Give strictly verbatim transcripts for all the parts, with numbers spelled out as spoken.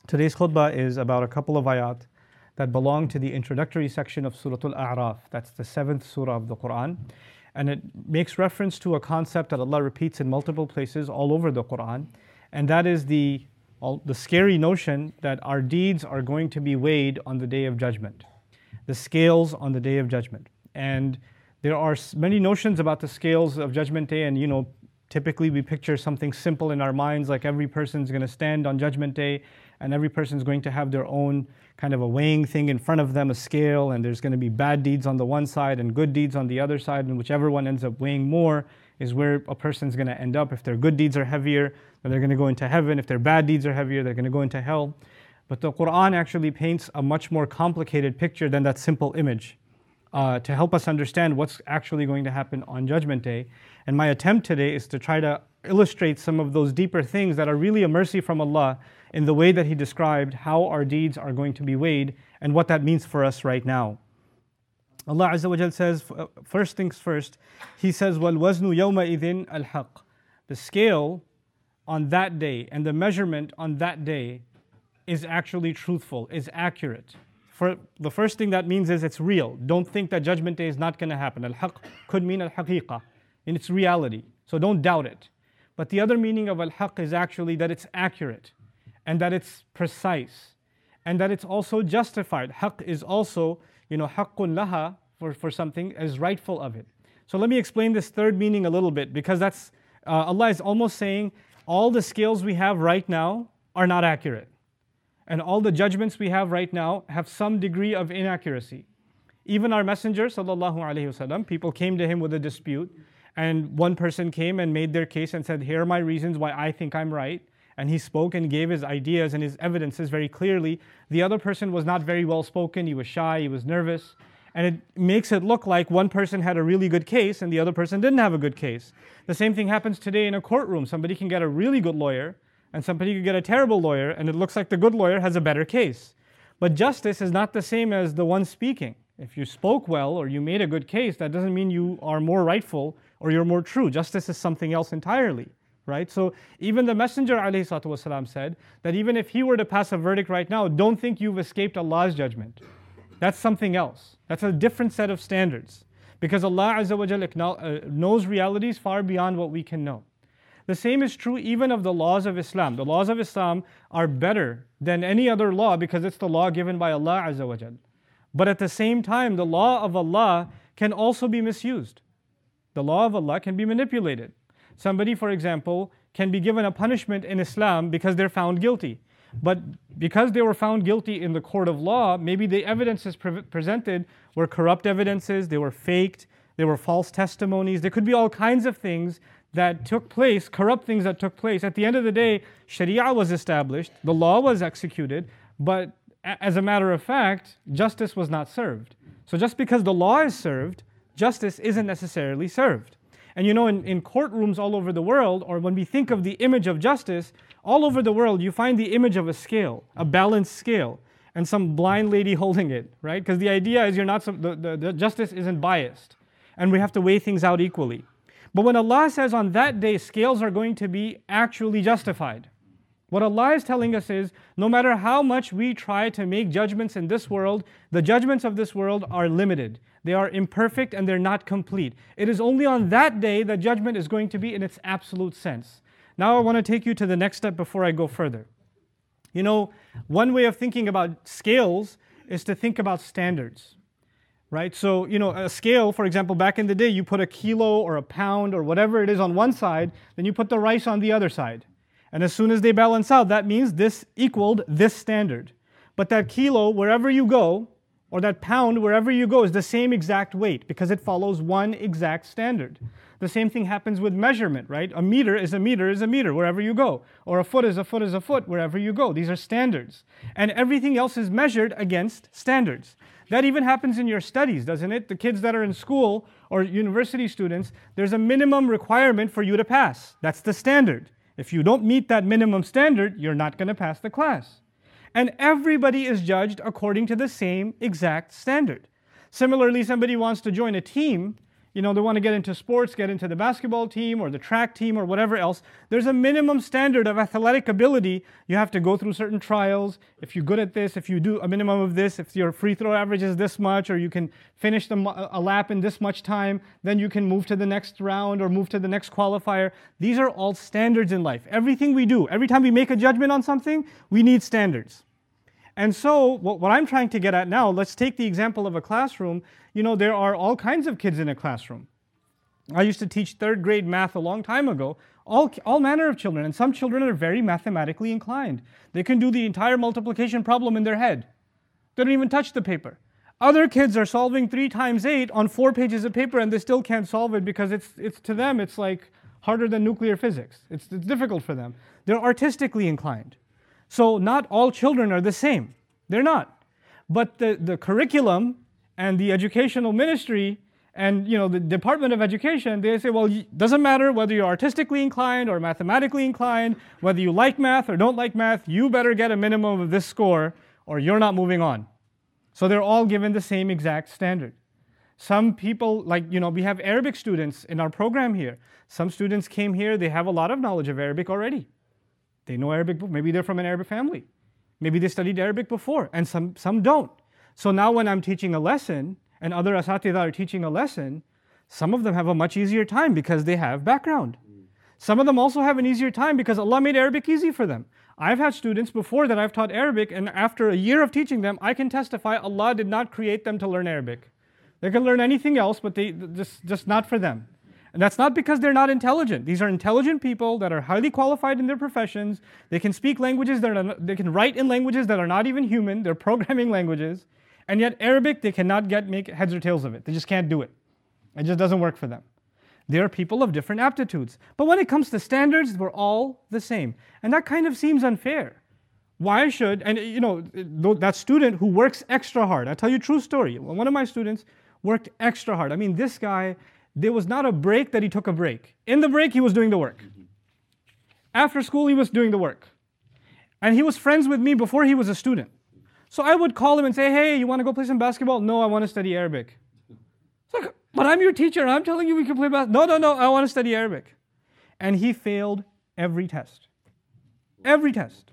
Today's khutbah is about a couple of ayat that belong to the introductory section of Surah Al-A'raf. That's the seventh surah of the Quran. And it makes reference to a concept that Allah repeats in multiple places all over the Quran. And that is the, all, the scary notion that our deeds are going to be weighed on the Day of Judgment. The scales on the Day of Judgment. And there are many notions about the scales of Judgment Day, and you know, typically we picture something simple in our minds, like every person's going to stand on Judgment Day and every person's going to have their own kind of a weighing thing in front of them, a scale, and there's going to be bad deeds on the one side and good deeds on the other side, and whichever one ends up weighing more is where a person's going to end up. If their good deeds are heavier, then they're going to go into heaven. If their bad deeds are heavier, they're going to go into hell. But the Quran actually paints a much more complicated picture than that simple image uh, to help us understand what's actually going to happen on Judgment Day. And my attempt today is to try to illustrate some of those deeper things that are really a mercy from Allah in the way that He described how our deeds are going to be weighed and what that means for us right now. Allah Azza wa Jal says, first things first, He says, وَالْوَزْنُ يَوْمَئِذٍ الْحَقِّ. The scale on that day and the measurement on that day is actually truthful, is accurate. For the first thing that means is it's real. Don't think that Judgment Day is not going to happen. Al-Haqq could mean al-Haqiqah, in its reality. So don't doubt it. But the other meaning of al-Haqq is actually that it's accurate, and that it's precise, and that it's also justified. Haqq is also, you know, haqqun laha, for, for something is rightful of it. So let me explain this third meaning a little bit, because that's, uh, Allah is almost saying, all the scales we have right now are not accurate. And all the judgments we have right now have some degree of inaccuracy. Even our Messenger, sallallahu alaihi wasallam, people came to him with a dispute, and one person came and made their case and said, here are my reasons why I think I'm right. And he spoke and gave his ideas and his evidences very clearly. The other person was not very well spoken, he was shy, he was nervous. And it makes it look like one person had a really good case and the other person didn't have a good case. The same thing happens today in a courtroom. Somebody can get a really good lawyer and somebody can get a terrible lawyer, and it looks like the good lawyer has a better case. But justice is not the same as the one speaking. If you spoke well or you made a good case, that doesn't mean you are more rightful or you're more true. Justice is something else entirely. Right? So even the Messenger ﷺ said that even if he were to pass a verdict right now, don't think you've escaped Allah's judgment. That's something else. That's a different set of standards. Because Allah Azza wa Jalla knows realities far beyond what we can know. The same is true even of the laws of Islam. The laws of Islam are better than any other law because it's the law given by Allah Azza wa Jalla. But at the same time, the law of Allah can also be misused. The law of Allah can be manipulated. Somebody, for example, can be given a punishment in Islam because they're found guilty. But because they were found guilty in the court of law, maybe the evidences pre- presented were corrupt evidences, they were faked, they were false testimonies. There could be all kinds of things that took place, corrupt things that took place. At the end of the day, Sharia was established, the law was executed, but as a matter of fact, justice was not served. So just because the law is served, justice isn't necessarily served. And you know, in, in courtrooms all over the world, or when we think of the image of justice, all over the world you find the image of a scale, a balanced scale, and some blind lady holding it, right? Because the idea is you're not, some, the, the, the justice isn't biased, and we have to weigh things out equally. But when Allah says on that day scales are going to be actually justified, what Allah is telling us is, no matter how much we try to make judgments in this world, the judgments of this world are limited. They are imperfect and they're not complete. It is only on that day that judgment is going to be in its absolute sense. Now I want to take you to the next step before I go further. You know, one way of thinking about scales is to think about standards. Right? So, you know, a scale, for example, back in the day, you put a kilo or a pound or whatever it is on one side, then you put the rice on the other side. And as soon as they balance out, that means this equaled this standard. But that kilo, wherever you go, or that pound, wherever you go, is the same exact weight because it follows one exact standard. The same thing happens with measurement, right? A meter is a meter is a meter wherever you go. Or a foot is a foot is a foot wherever you go. These are standards. And everything else is measured against standards. That even happens in your studies, doesn't it? The kids that are in school or university students, there's a minimum requirement for you to pass. That's the standard. If you don't meet that minimum standard, you're not going to pass the class. And everybody is judged according to the same exact standard. Similarly, somebody wants to join a team, you know, they want to get into sports, get into the basketball team or the track team or whatever else, there's a minimum standard of athletic ability. You have to go through certain trials. If you're good at this, if you do a minimum of this, if your free throw average is this much, or you can finish the, a lap in this much time, then you can move to the next round or move to the next qualifier. These are all standards in life. Everything we do, every time we make a judgment on something, we need standards. And so what, what I'm trying to get at now, let's take the example of a classroom. You know, there are all kinds of kids in a classroom. I used to teach third grade math a long time ago, all, all manner of children, and some children are very mathematically inclined. They can do the entire multiplication problem in their head. They don't even touch the paper. Other kids are solving three times eight on four pages of paper and they still can't solve it because it's, it's to them, it's like harder than nuclear physics. It's, it's difficult for them. They're artistically inclined. So not all children are the same. They're not. But the, the curriculum and the educational ministry and you know the Department of Education, they say, well, it doesn't matter whether you're artistically inclined or mathematically inclined, whether you like math or don't like math, you better get a minimum of this score or you're not moving on. So they're all given the same exact standard. Some people, like, you know, we have Arabic students in our program here. Some students came here, they have a lot of knowledge of Arabic already. They know Arabic, maybe they're from an Arabic family. Maybe they studied Arabic before, and some, some don't. So now when I'm teaching a lesson, and other asatidah are teaching a lesson, some of them have a much easier time because they have background. Some of them also have an easier time because Allah made Arabic easy for them. I've had students before that I've taught Arabic, and after a year of teaching them, I can testify Allah did not create them to learn Arabic. They can learn anything else, but they just, just not for them. And that's not because they're not intelligent. These are intelligent people that are highly qualified in their professions. They can speak languages that are, they can write in languages that are not even human. They're programming languages. And yet Arabic, they cannot get make heads or tails of it. They just can't do it. It just doesn't work for them. They are people of different aptitudes. But when it comes to standards, we're all the same. And that kind of seems unfair. Why should, and you know, that student who works extra hard, I'll tell you a true story. One of my students worked extra hard. I mean, this guy, there was not a break that he took a break. In the break, he was doing the work. After school, he was doing the work. And he was friends with me before he was a student. So I would call him and say, hey, you want to go play some basketball? No, I want to study Arabic. It's like, but I'm your teacher and I'm telling you we can play basketball. No, no, no, I want to study Arabic. And he failed every test. Every test.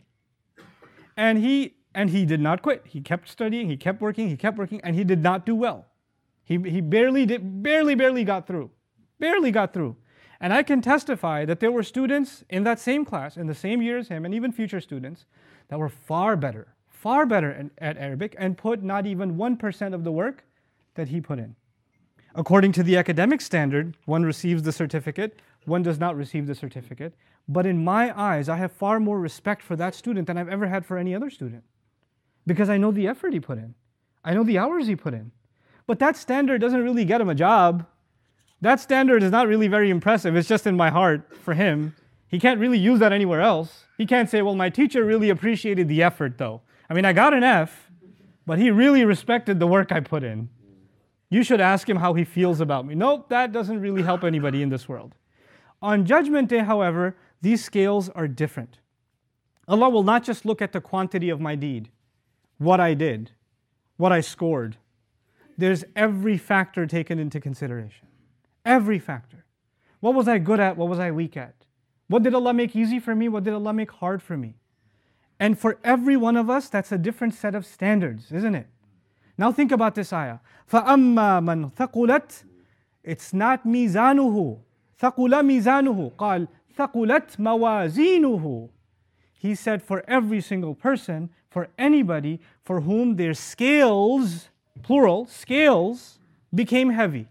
And he, and he did not quit. He kept studying, he kept working, he kept working, and he did not do well. He, he barely did, barely, barely got through. Barely got through. And I can testify that there were students in that same class, in the same year as him, and even future students, that were far better, far better at, at Arabic, and put not even one percent of the work that he put in. According to the academic standard, one receives the certificate, one does not receive the certificate. But in my eyes, I have far more respect for that student than I've ever had for any other student. Because I know the effort he put in. I know the hours he put in. But that standard doesn't really get him a job. That standard is not really very impressive. It's just in my heart for him. He can't really use that anywhere else. He can't say, well, my teacher really appreciated the effort though. I mean, I got an F, but he really respected the work I put in. You should ask him how he feels about me. Nope, that doesn't really help anybody in this world. On Judgment Day, however, these scales are different. Allah will not just look at the quantity of my deed, what I did, what I scored. There's every factor taken into consideration. Every factor. What was I good at? What was I weak at? What did Allah make easy for me? What did Allah make hard for me? And for every one of us, that's a different set of standards, isn't it? Now think about this ayah. فَأَمَّا مَنْ ثَقُلَتْ It's not مِيزَانُهُ ثَقُلَ مِيزَانُهُ قال ثَقُلَتْ مَوَازِينُهُ He said for every single person, for anybody for whom their scales, plural, scales, became heavy.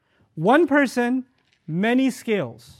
One person, many scales.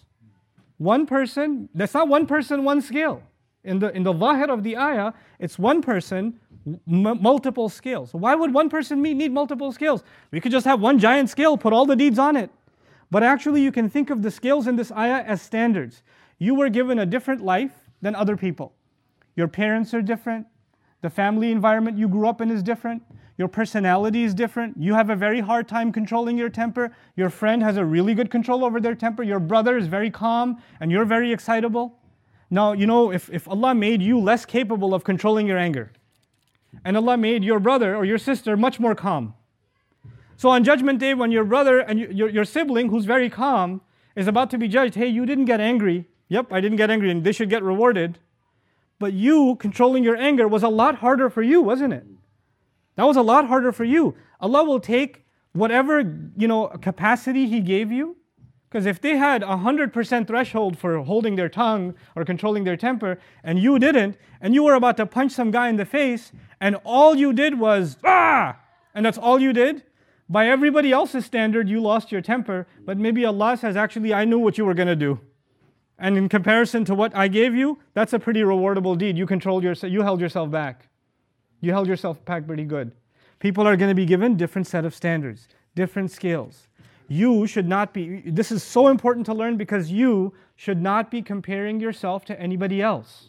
One person, that's not one person, one scale. In the in the zahir of the ayah, it's one person, m- multiple scales. Why would one person need multiple scales? We could just have one giant scale, put all the deeds on it. But actually you can think of the scales in this ayah as standards. You were given a different life than other people. Your parents are different. The family environment you grew up in is different. Your personality is different. You have a very hard time controlling your temper. Your friend has a really good control over their temper. Your brother is very calm and you're very excitable. Now, you know, if, if Allah made you less capable of controlling your anger, and Allah made your brother or your sister much more calm, So on Judgment Day, when your brother and your, your sibling, who's very calm, is about to be judged, hey, you didn't get angry. Yep, I didn't get angry, and they should get rewarded. But you controlling your anger was a lot harder for you, wasn't it? That was a lot harder for you. Allah will take whatever, you know, capacity He gave you. Because if they had a one hundred percent threshold for holding their tongue or controlling their temper, and you didn't, and you were about to punch some guy in the face, and all you did was, ah! And that's all you did, by everybody else's standard, you lost your temper. But maybe Allah says, actually, I knew what you were going to do. And in comparison to what I gave you, that's a pretty rewardable deed. You controlled yourself, you held yourself back. You held yourself back pretty good. People are going to be given different set of standards, different scales. You should not be, this is so important to learn because you should not be comparing yourself to anybody else.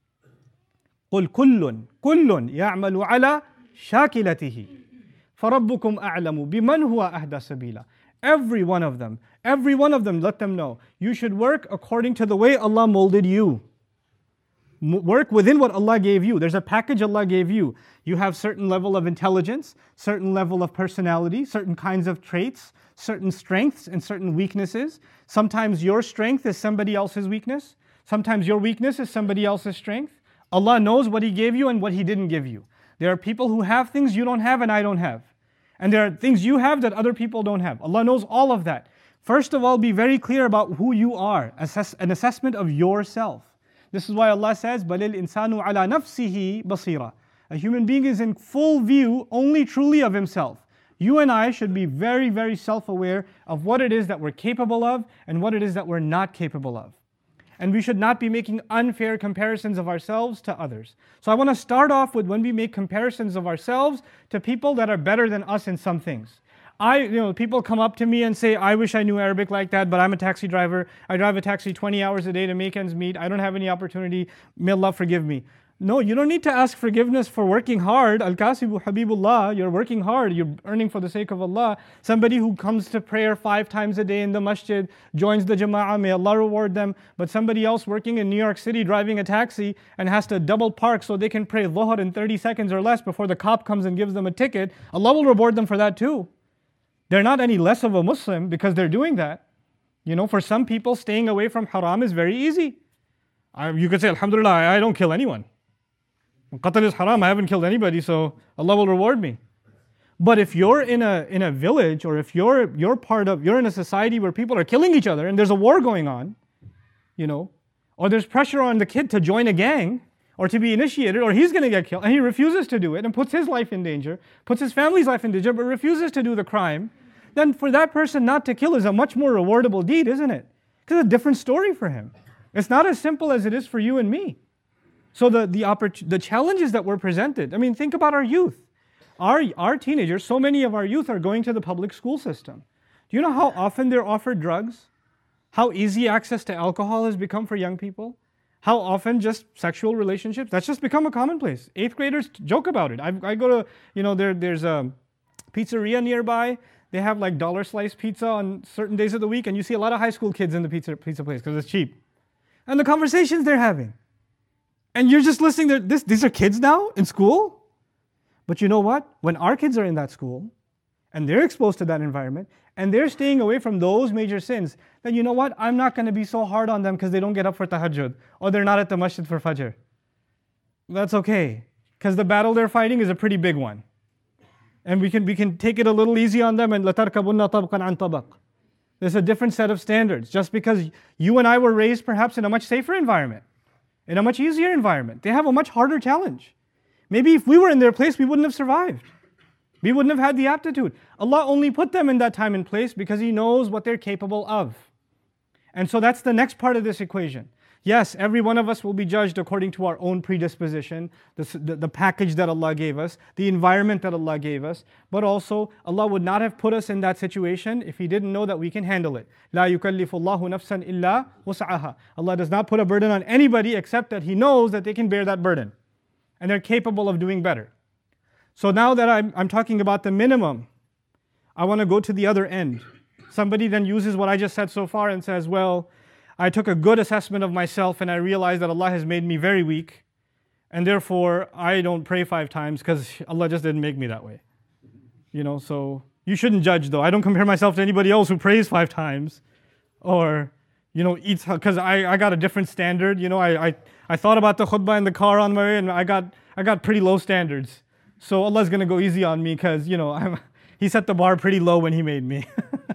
قُلْ كُلٌّ كُلٌّ يَعْمَلُ عَلَى شَاكِلَتِهِ فَرَبُّكُمْ أَعْلَمُ بِمَنْ هُوَ أَهْدَى سَبِيلًا. Every one of them, every one of them, let them know. You should work according to the way Allah molded you. M- work within what Allah gave you. There's a package Allah gave you. You have certain level of intelligence, certain level of personality, certain kinds of traits, certain strengths and certain weaknesses. Sometimes your strength is somebody else's weakness. Sometimes your weakness is somebody else's strength. Allah knows what He gave you and what He didn't give you. There are people who have things you don't have and I don't have. And there are things you have that other people don't have. Allah knows all of that. First of all, be very clear about who you are. Assess, an assessment of yourself. This is why Allah says, بَلِ الْإِنسَانُ عَلَى نَفْسِهِ بَصِيرًا. A human being is in full view only truly of himself. You and I should be very, very self-aware of what it is that we're capable of and what it is that we're not capable of. And we should not be making unfair comparisons of ourselves to others. So I want to start off with when we make comparisons of ourselves to people that are better than us in some things. I, you know, people come up to me and say, I wish I knew Arabic like that, but I'm a taxi driver. I drive a taxi twenty hours a day to make ends meet. I don't have any opportunity. May Allah forgive me. No, you don't need to ask forgiveness for working hard. Al-Kasibu Habibullah, you're working hard, you're earning for the sake of Allah. Somebody who comes to prayer five times a day in the masjid, joins the jama'ah, may Allah reward them. But somebody else working in New York City driving a taxi and has to double park so they can pray dhuhr in thirty seconds or less before the cop comes and gives them a ticket, Allah will reward them for that too. They're not any less of a Muslim because they're doing that. You know, for some people, staying away from haram is very easy. I, you could say, Alhamdulillah, I don't kill anyone. Qatl is haram, I haven't killed anybody, so Allah will reward me. But if you're in a in a village, or if you're you're part of you're in a society where people are killing each other and there's a war going on, you know, or there's pressure on the kid to join a gang or to be initiated, or he's going to get killed, and he refuses to do it and puts his life in danger, puts his family's life in danger, but refuses to do the crime, then for that person not to kill is a much more rewardable deed, isn't it? Because it's a different story for him. It's not as simple as it is for you and me. So the the, oppor- the challenges that were presented, I mean, think about our youth. Our, our teenagers, so many of our youth are going to the public school system. Do you know how often they're offered drugs? How easy access to alcohol has become for young people? How often just sexual relationships? That's just become a commonplace. Eighth graders joke about it. I, I go to, you know, there, there's a pizzeria nearby. They have like dollar slice pizza on certain days of the week, and you see a lot of high school kids in the pizza, pizza place because it's cheap. And the conversations they're having. And you're just listening to this. These are kids now in school? But you know what? When our kids are in that school, and they're exposed to that environment, and they're staying away from those major sins, then you know what? I'm not going to be so hard on them because they don't get up for tahajjud, or they're not at the masjid for fajr. That's okay, because the battle they're fighting is a pretty big one. And we can we can take it a little easy on them, and لَتَرْكَبُنَّ طَبْقًا عَنْ طَبَقٍ. There's a different set of standards, just because you and I were raised perhaps in a much safer environment, in a much easier environment. They have a much harder challenge. Maybe if we were in their place, we wouldn't have survived. We wouldn't have had the aptitude. Allah only put them in that time and place because He knows what they're capable of. And so that's the next part of this equation. Yes, every one of us will be judged according to our own predisposition, the, the, the package that Allah gave us, the environment that Allah gave us, but also Allah would not have put us in that situation if He didn't know that we can handle it. لا يكلف الله نفسا إلا وسعها. Allah does not put a burden on anybody except that He knows that they can bear that burden. And they're capable of doing better. So now that I'm, I'm talking about the minimum, I want to go to the other end. Somebody then uses what I just said so far and says, well, I took a good assessment of myself and I realized that Allah has made me very weak, and therefore I don't pray five times because Allah just didn't make me that way. You know, so You shouldn't judge though. I don't compare myself to anybody else who prays five times or, you know, eats, because I, I got a different standard. You know, I, I, I thought about the khutbah in the car on my way and I got, I got pretty low standards. So Allah's going to go easy on me because, you know, I'm, He set the bar pretty low when He made me.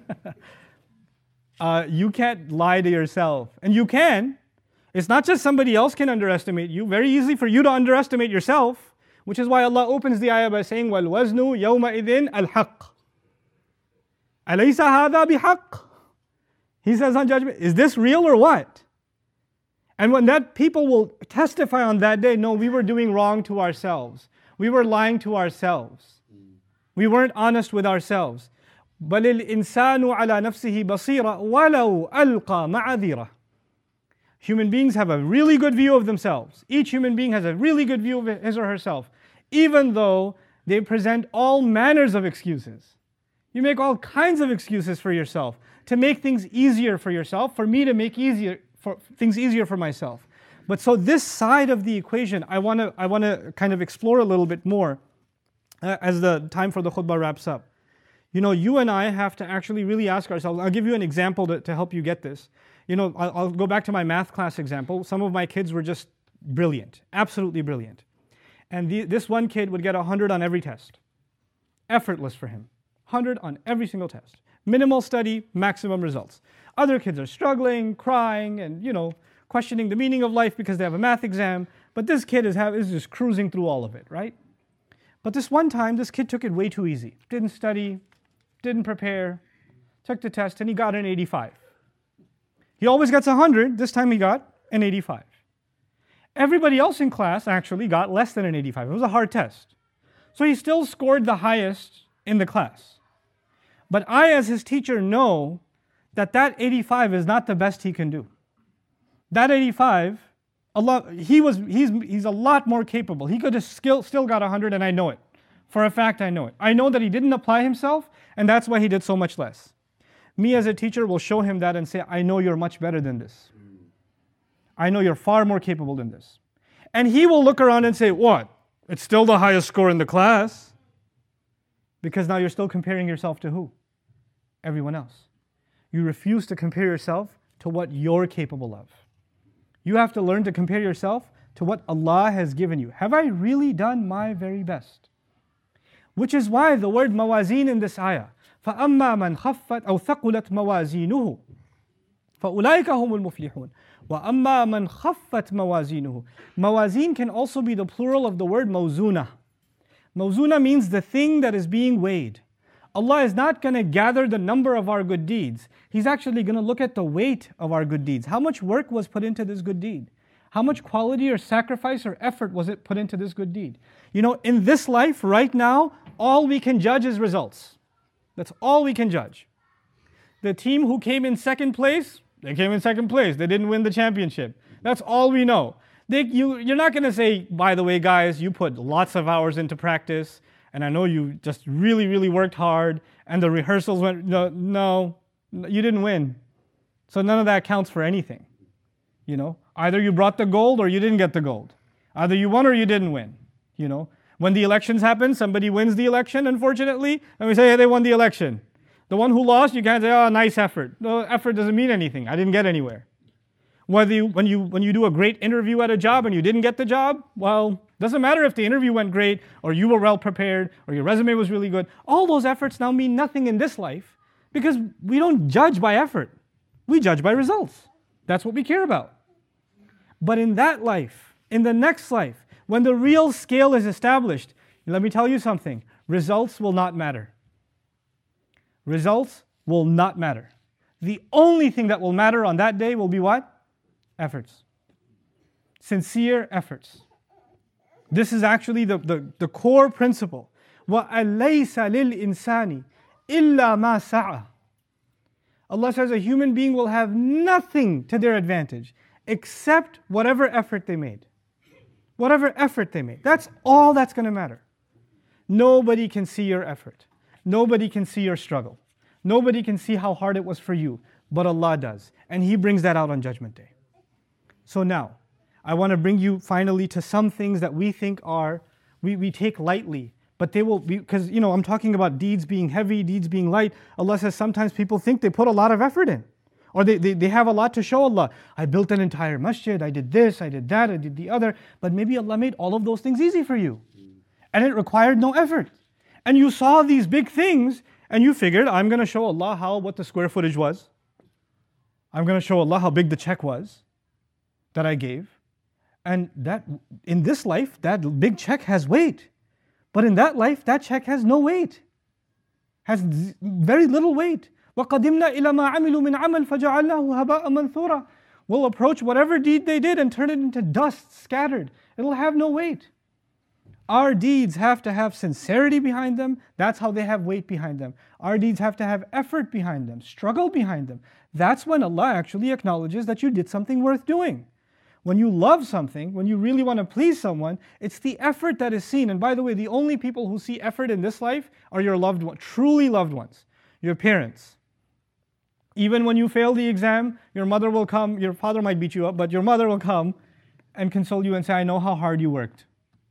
uh, you can't lie to yourself. And you can. It's not just somebody else can underestimate you. Very easy for you to underestimate yourself, which is why Allah opens the ayah by saying, وَالْوَزْنُ يَوْمَئِذٍ الْحَقِّ أَلَيْسَ هَذَا بِحَقِّ. He says on judgment, is this real or what? And when that people will testify on that day, no, we were doing wrong to ourselves. We were lying to ourselves. We weren't honest with ourselves. بَلِ الْإِنسَانُ عَلَى نَفْسِهِ بَصِيرًا وَلَوْ أَلْقَى مَعَذِيرًا. Human beings have a really good view of themselves. Each human being has a really good view of his or herself, even though they present all manners of excuses. You make all kinds of excuses for yourself to make things easier for yourself, for me to make easier for things easier for myself. But so this side of the equation, I want to I want to kind of explore a little bit more uh, as the time for the khutbah wraps up. You know, you and I have to actually really ask ourselves. I'll give you an example to, to help you get this. You know, I'll, I'll go back to my math class example. Some of my kids were just brilliant, absolutely brilliant. And the, this one kid would get one hundred on every test. Effortless for him. one hundred on every single test. Minimal study, maximum results. Other kids are struggling, crying, and, you know, questioning the meaning of life because they have a math exam. But this kid is, have, is just cruising through all of it, right? But this one time, this kid took it way too easy. Didn't study, didn't prepare, took the test, and he got an eighty-five. He always gets one hundred. This time he got an eighty-five. Everybody else in class actually got less than an eighty-five. It was a hard test. So he still scored the highest in the class. But I, as his teacher, know that that eighty-five is not the best he can do. That eighty-five, a lot, he was, he's, he's a lot more capable. He could have still, still got one hundred, and I know it. For a fact, I know it. I know that he didn't apply himself, and that's why he did so much less. Me as a teacher will show him that and say, I know you're much better than this. I know you're far more capable than this. And he will look around and say, what? It's still the highest score in the class. Because now you're still comparing yourself to who? Everyone else. You refuse to compare yourself to what you're capable of. You have to learn to compare yourself to what Allah has given you. Have I really done my very best? Which is why the word mawazeen in this ayah, فَأَمَّا مَنْ خَفَّتْ أَوْ ثَقُلَتْ مَوَازِينُهُ فَأُولَٰئِكَ هُمُ الْمُفْلِحُونَ وَأَمَّا مَنْ خَفَّتْ مَوَازِينُهُ. Mawazeen can also be the plural of the word mawzuna. Mawzuna means the thing that is being weighed. Allah is not going to gather the number of our good deeds. He's actually going to look at the weight of our good deeds. How much work was put into this good deed? How much quality or sacrifice or effort was it put into this good deed? You know, in this life, right now, all we can judge is results. That's all we can judge. The team who came in second place, they came in second place. They didn't win the championship. That's all we know. They, you, you're not going to say, by the way, guys, you put lots of hours into practice, and I know you just really, really worked hard, and the rehearsals went, no, no, you didn't win. So none of that counts for anything. You know, either you brought the gold or you didn't get the gold. Either you won or you didn't win. You know, when the elections happen, somebody wins the election, unfortunately, and we say, hey, they won the election. The one who lost, you can't say, oh, nice effort. No, effort doesn't mean anything. I didn't get anywhere. Whether you, when you when you do a great interview at a job and you didn't get the job, well, doesn't matter if the interview went great or you were well prepared or your resume was really good. All those efforts now mean nothing in this life because we don't judge by effort. We judge by results. That's what we care about. But in that life, in the next life, when the real scale is established, let me tell you something, results will not matter. Results will not matter. The only thing that will matter on that day will be what? Efforts. Sincere efforts. This is actually the, the, the core principle. وَأَلَيْسَ لِلْإِنسَانِ إِلَّا مَا سَعَى. Allah says a human being will have nothing to their advantage except whatever effort they made. Whatever effort they made. That's all that's going to matter. Nobody can see your effort. Nobody can see your struggle. Nobody can see how hard it was for you, but Allah does. And He brings that out on Judgment Day. So now, I want to bring you finally to some things that we think are, we, we take lightly But they will be, because you know, I'm talking about deeds being heavy, deeds being light. Allah says sometimes people think they put a lot of effort in. Or they, they, they have a lot to show Allah. I built an entire masjid, I did this, I did that, I did the other. But maybe Allah made all of those things easy for you. And it required no effort. And you saw these big things and you figured, I'm going to show Allah how, what the square footage was. I'm going to show Allah how big the check was that I gave. And that in this life, that big check has weight. But in that life, that check has no weight. Has very little weight. وَقَدِمْنَا إِلَى مَا عَمِلُوا مِنْ عَمَلٍ فَجَعَلْنَاهُ هَبَاءً مَنْثُورًا. We'll approach whatever deed they did and turn it into dust, scattered. It'll have no weight. Our deeds have to have sincerity behind them. That's how they have weight behind them. Our deeds have to have effort behind them, struggle behind them. That's when Allah actually acknowledges that you did something worth doing. When you love something, when you really want to please someone, it's the effort that is seen. And by the way, the only people who see effort in this life are your loved ones, truly loved ones, your parents. Even when you fail the exam, your mother will come, your father might beat you up, but your mother will come and console you and say, I know how hard you worked.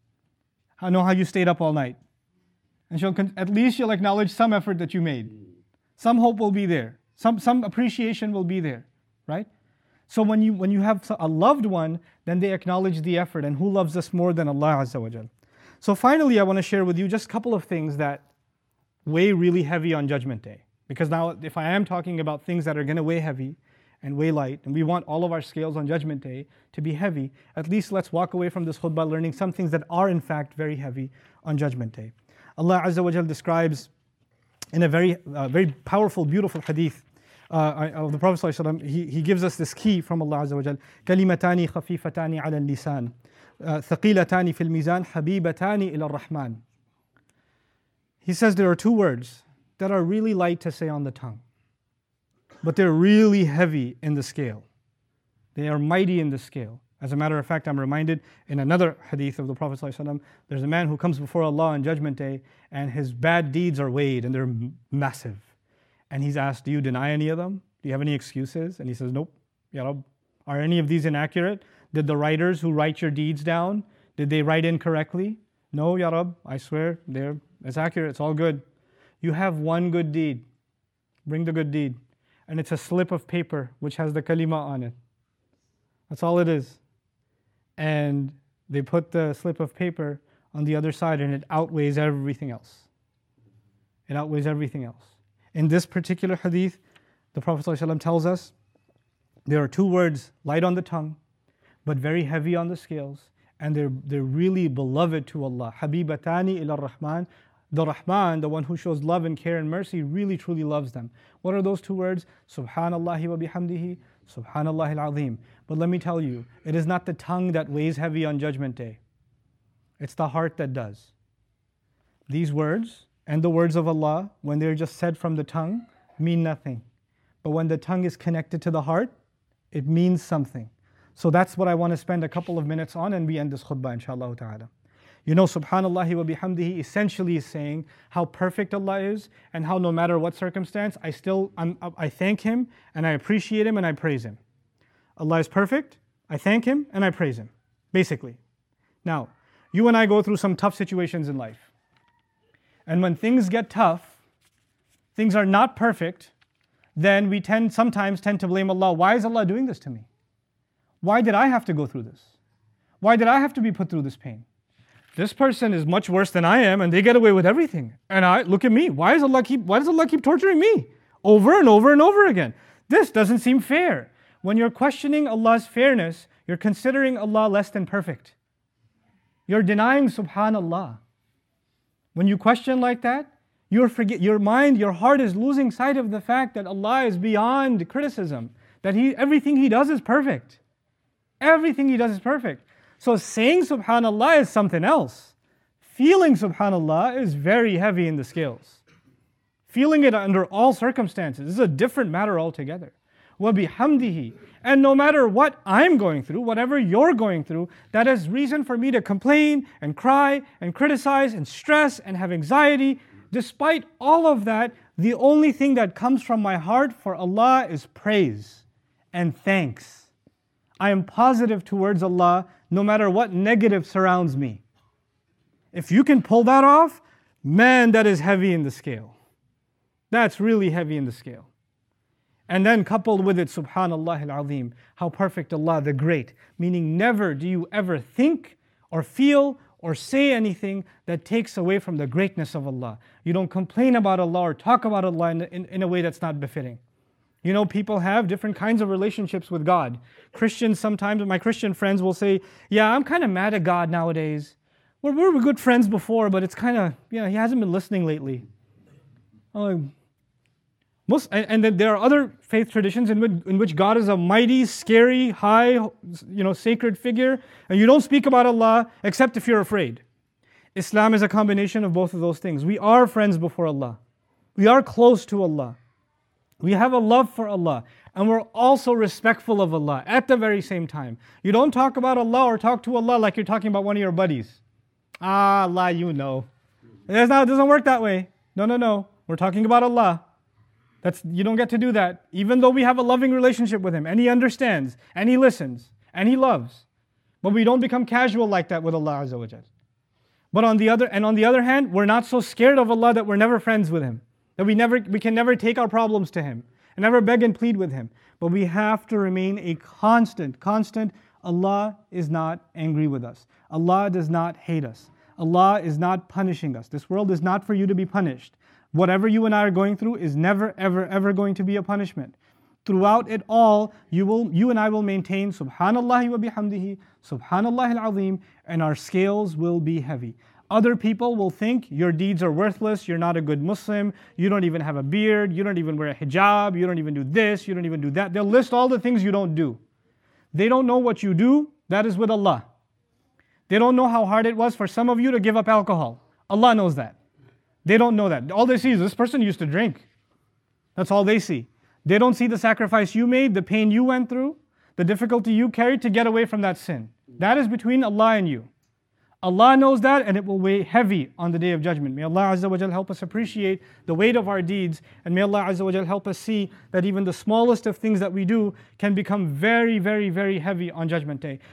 I know how you stayed up all night. And she'll at least she'll acknowledge some effort that you made. Some hope will be there. Some, some appreciation will be there, right? So when you, when you have a loved one, then they acknowledge the effort. And who loves us more than Allah Azza wa Jal? So finally, I want to share with you just a couple of things that weigh really heavy on Judgment Day. Because now, if I am talking about things that are going to weigh heavy and weigh light, and we want all of our scales on Judgment Day to be heavy, at least let's walk away from this khutbah learning some things that are in fact very heavy on Judgment Day. Allah Azza wa Jal describes in a very, uh, very powerful, beautiful hadith uh, of the Prophet ﷺ, he, he gives us this key from Allah Azza wa Jal. كَلِمَتَانِ خَفِيفَتَانِ عَلَى اللِّسَانِ ثَقِيلَتَانِ فِي الْمِيزَانِ حَبِيبَتَانِ إِلَى الرَّحْمَنِ. He says there are two words that are really light to say on the tongue, but they're really heavy in the scale. They are mighty in the scale. As a matter of fact, I'm reminded in another hadith of the Prophet ﷺ, there's a man who comes before Allah on Judgment Day and his bad deeds are weighed and they're massive. And he's asked, do you deny any of them? Do you have any excuses? And he says, nope. Ya Rabb, are any of these inaccurate? Did the writers who write your deeds down, did they write incorrectly? No, Ya Rabb, I swear, they're, it's accurate, it's all good. You have one good deed. Bring the good deed. And it's a slip of paper which has the kalima on it. That's all it is. And they put the slip of paper on the other side and it outweighs everything else. It outweighs everything else. In this particular hadith, the Prophet ﷺ tells us there are two words, light on the tongue, but very heavy on the scales. And they're, they're really beloved to Allah. Habibatani ila Rahman. The Rahman, the one who shows love and care and mercy, really truly loves them. What are those two words? Subhanallah wa bihamdihi, Subhanallah al-Azim. But let me tell you, it is not the tongue that weighs heavy on Judgment Day. It's the heart that does. These words and the words of Allah, when they're just said from the tongue, mean nothing. But when the tongue is connected to the heart, it means something. So that's what I want to spend a couple of minutes on, and we end this khutbah, inshaAllah ta'ala. You know, Subhanallah wa bihamdihi essentially is saying how perfect Allah is and how no matter what circumstance, I still, I'm, I thank Him and I appreciate Him and I praise Him. Allah is perfect, I thank Him and I praise Him, basically. Now, you and I go through some tough situations in life. And when things get tough, things are not perfect, then we tend, sometimes tend to blame Allah. Why is Allah doing this to me? Why did I have to go through this? Why did I have to be put through this pain? This person is much worse than I am and they get away with everything. And I, look at me, why does Allah keep, why does Allah keep torturing me? Over and over and over again. This doesn't seem fair. When you're questioning Allah's fairness, you're considering Allah less than perfect. You're denying Subhanallah. When you question like that, you're forget, your mind, your heart is losing sight of the fact that Allah is beyond criticism. That He, everything He does is perfect. Everything He does is perfect. So saying Subhanallah is something else. Feeling Subhanallah is very heavy in the scales. Feeling it under all circumstances is a different matter altogether. وَبِحَمْدِهِ. And no matter what I'm going through, whatever you're going through, that is reason for me to complain and cry and criticize and stress and have anxiety. Despite all of that, the only thing that comes from my heart for Allah is praise and thanks. I am positive towards Allah no matter what negative surrounds me. If you can pull that off, Man, that is heavy in the scale. That's really heavy in the scale. And then coupled with it, Subhanallah al-Azim, how perfect Allah the Great, meaning never do you ever think or feel or say anything that takes away from the greatness of Allah. You don't complain about Allah or talk about Allah in, in, in a way that's not befitting. You know, people have different kinds of relationships with God. Christians sometimes, my Christian friends will say, yeah, I'm kind of mad at God nowadays. We're, we were good friends before, but it's kind of, you know, he hasn't been listening lately. Uh, most, and, and then there are other faith traditions in which, in which God is a mighty, scary, high, you know, sacred figure, and you don't speak about Allah except if you're afraid. Islam is a combination of both of those things. We are friends before Allah. We are close to Allah. We have a love for Allah, and we're also respectful of Allah at the very same time. You don't talk about Allah or talk to Allah like you're talking about one of your buddies. Ah, Allah, you know. That's not, it doesn't work that way. No, no, no. We're talking about Allah. That's, you don't get to do that. Even though we have a loving relationship with Him, and He understands, and He listens, and He loves. But we don't become casual like that with Allah Azza wa Jal. But on the other, and on the other hand, we're not so scared of Allah that we're never friends with Him. That we never, we can never take our problems to Him, and never beg and plead with Him. But we have to remain a constant, constant, Allah is not angry with us. Allah does not hate us. Allah is not punishing us. This world is not for you to be punished. Whatever you and I are going through is never, ever, ever going to be a punishment. Throughout it all, you will, you and I will maintain Subhanallah wa bihamdihi, Subhanallah al-Azim, and our scales will be heavy. Other people will think your deeds are worthless, you're not a good Muslim, you don't even have a beard, you don't even wear a hijab, you don't even do this, you don't even do that. They'll list all the things you don't do. They don't know what you do, that is with Allah. They don't know how hard it was for some of you to give up alcohol. Allah knows that. They don't know that. All they see is this person used to drink. That's all they see. They don't see the sacrifice you made, the pain you went through, the difficulty you carried to get away from that sin. That is between Allah and you. Allah knows that, and it will weigh heavy on the Day of Judgment. May Allah Azza wa Jal help us appreciate the weight of our deeds, and may Allah Azza wa Jal help us see that even the smallest of things that we do can become very, very, very heavy on Judgment Day.